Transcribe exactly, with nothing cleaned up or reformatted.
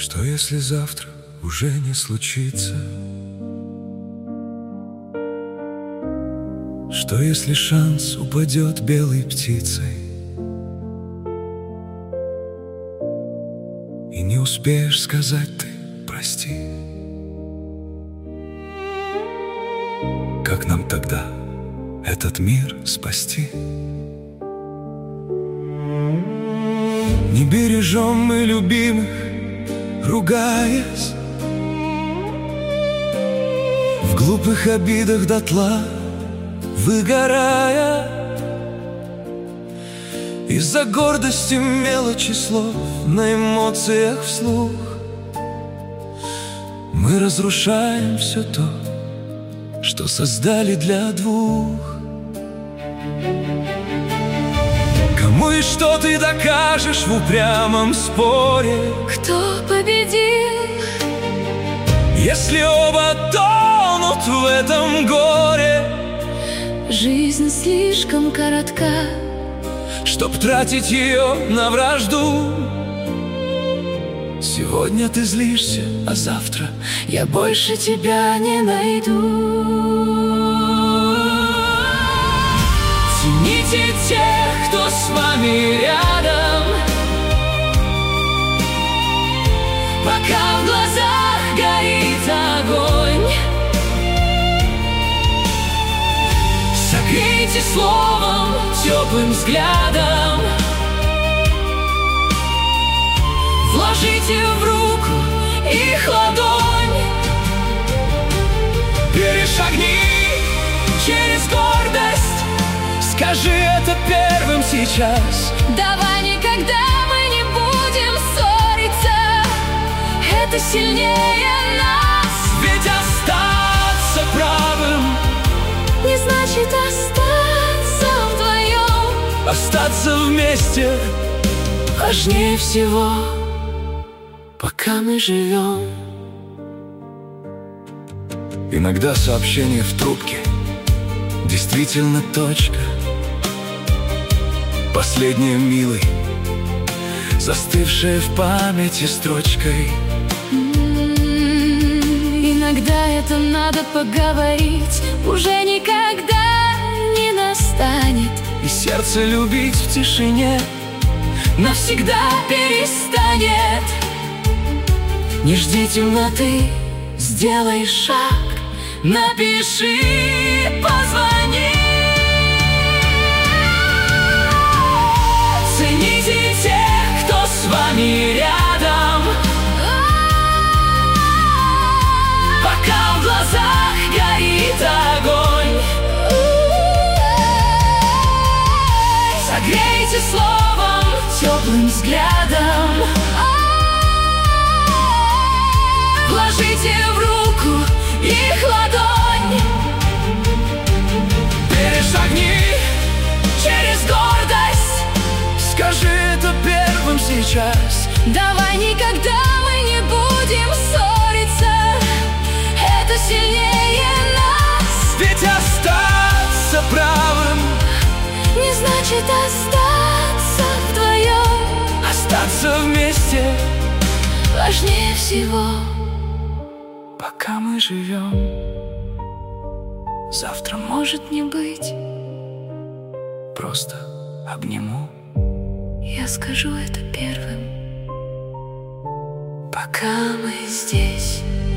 Что если завтра уже не случится? Что если шанс упадет белой птицей, и не успеешь сказать ты прости? Как нам тогда этот мир спасти? Не бережем мы любимых, ругаясь, в глупых обидах дотла выгорая. Из-за гордости мелочи слов на эмоциях вслух мы разрушаем все то, что создали для двух. Кому и что ты докажешь в упрямом споре? Кто победил, если оба тонут в этом горе? жизнь слишком коротка, чтоб тратить ее на вражду. Сегодня ты злишься, а завтра я больше тебя не найду. Цените тех, кто с вами рядом, пока в глазах горит огонь. Согрейте словом, теплым взглядом, вложите в руку их ладонь. Перешагни через гордость, скажи это первым сейчас. Давай никогда мы не будем ссориться, это сильнее нас. Ведь остаться правым не значит остаться вдвоем. Остаться вместе важнее всего, пока мы живем. Иногда сообщение в трубке действительно точка. Последняя милый, застывшая в памяти строчкой. Иногда это надо поговорить, уже никогда не настанет. И сердце любить в тишине навсегда перестанет. Не жди темноты, сделай шаг, напиши, позвони. Цените тех, кто с вами рядом, пока в глазах горит огонь. Согрейте словом, теплым взглядом, вложите в руку их ладонь. Перешагни через гордость, скажи это первым сейчас. давай никогда мы не будем ссориться, это сильнее нас. Ведь остаться правым не значит остаться вдвоем. Остаться вместе важнее всего, пока мы живем. Завтра может не быть, просто обниму. я скажу это первым, пока мы здесь.